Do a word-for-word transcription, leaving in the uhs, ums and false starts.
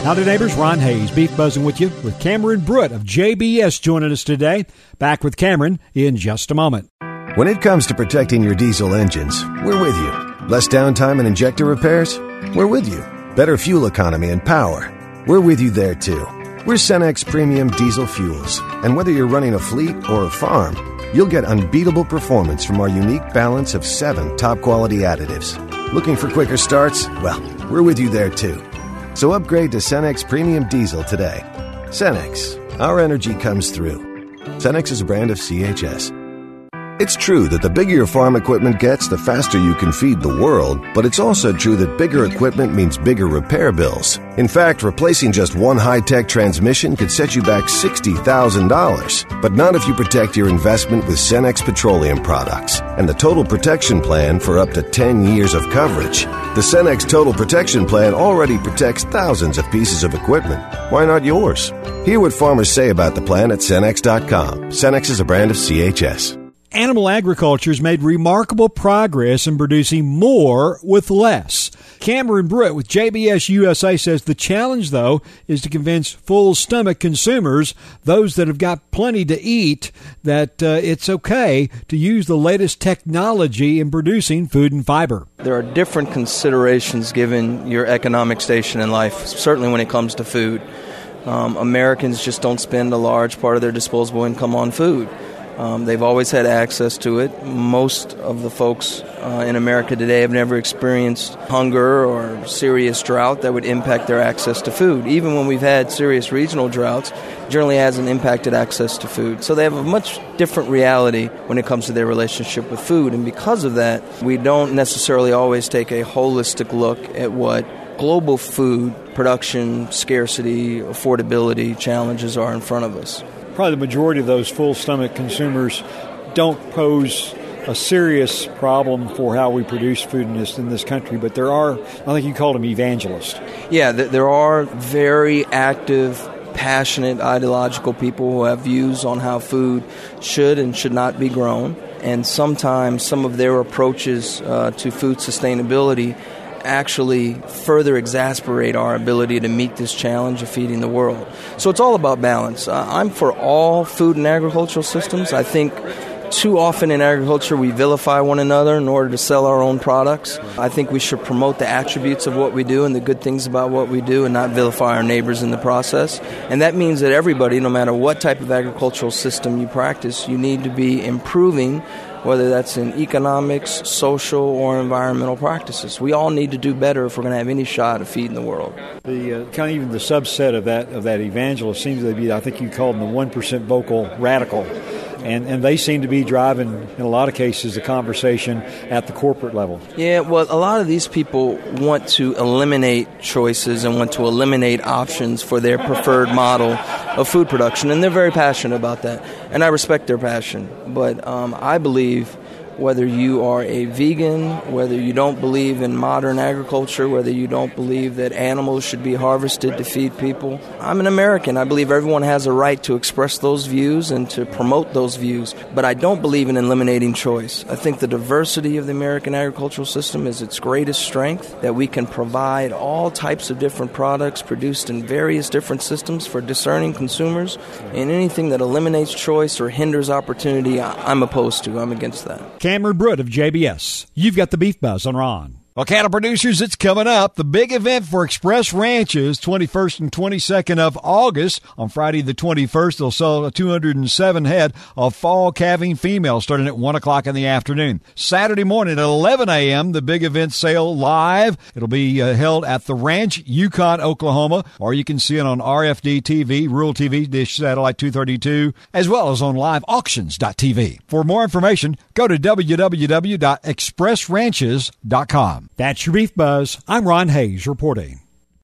Howdy, neighbors. Ron Hayes, Beef Buzzing with you, with Cameron Brutt of J B S joining us today. Back with Cameron in just a moment. When it comes to protecting your diesel engines, we're with you. Less downtime and injector repairs? We're with you. Better fuel economy and power? We're with you there, too. We're Cenex Premium Diesel Fuels, and whether you're running a fleet or a farm, you'll get unbeatable performance from our unique balance of seven top-quality additives. Looking for quicker starts? Well, we're with you there, too. So upgrade to Cenex Premium Diesel today. Cenex. Our energy comes through. Cenex is a brand of C H S. It's true that the bigger your farm equipment gets, the faster you can feed the world, but it's also true that bigger equipment means bigger repair bills. In fact, replacing just one high-tech transmission could set you back sixty thousand dollars, but not if you protect your investment with Cenex Petroleum products and the Total Protection Plan for up to ten years of coverage. The Cenex Total Protection Plan already protects thousands of pieces of equipment. Why not yours? Hear what farmers say about the plan at Cenex dot com. Cenex is a brand of C H S. Animal agriculture has made remarkable progress in producing more with less. Cameron Brutt with J B S U S A says the challenge, though, is to convince full-stomach consumers, those that have got plenty to eat, that uh, it's okay to use the latest technology in producing food and fiber. There are different considerations given your economic station in life, certainly when it comes to food. Um, Americans just don't spend a large part of their disposable income on food. Um, they've always had access to it. Most of the folks uh, in America today have never experienced hunger or serious drought that would impact their access to food. Even when we've had serious regional droughts, it generally hasn't impacted access to food. So they have a much different reality when it comes to their relationship with food. And because of that, we don't necessarily always take a holistic look at what global food production, scarcity, affordability challenges are in front of us. Probably the majority of those full-stomach consumers don't pose a serious problem for how we produce food in this in this country, but there are, I think you called them evangelists. Yeah, there are very active, passionate, ideological people who have views on how food should and should not be grown, and sometimes some of their approaches uh, to food sustainability actually further exasperate our ability to meet this challenge of feeding the world. So it's all about balance. Uh, I'm for all food and agricultural systems. I think too often in agriculture we vilify one another in order to sell our own products. I think we should promote the attributes of what we do and the good things about what we do and not vilify our neighbors in the process. And that means that everybody, no matter what type of agricultural system you practice, you need to be improving, whether that's in economics, social, or environmental practices. We all need to do better if we're going to have any shot of feeding the world. The uh, kind of even the subset of that of that evangelist seems to be, I think you called them the one percent vocal radical, and and they seem to be driving in a lot of cases the conversation at the corporate level. Yeah, well, a lot of these people want to eliminate choices and want to eliminate options for their preferred model of food production, and they're very passionate about that, and I respect their passion. But um, I believe whether you are a vegan, whether you don't believe in modern agriculture, whether you don't believe that animals should be harvested to feed people, I'm an American. I believe everyone has a right to express those views and to promote those views, but I don't believe in eliminating choice. I think the diversity of the American agricultural system is its greatest strength, that we can provide all types of different products produced in various different systems for discerning consumers, and anything that eliminates choice or hinders opportunity, I'm opposed to. I'm against that. Cameron Brutt of J B S. You've got the Beef Buzz on Ron. Well, cattle producers, it's coming up. The big event for Express Ranches, twenty-first and twenty-second of August. On Friday the twenty-first, they'll sell two hundred seven head of fall calving females starting at one o'clock in the afternoon. Saturday morning at eleven a.m., the big event sale live. It'll be uh, held at the Ranch, Yukon, Oklahoma, or you can see it on R F D T V, Rural T V, Dish Satellite two thirty-two, as well as on live auctions dot t v. For more information, go to w w w dot express ranches dot com. That's your Beef Buzz. I'm Ron Hayes reporting.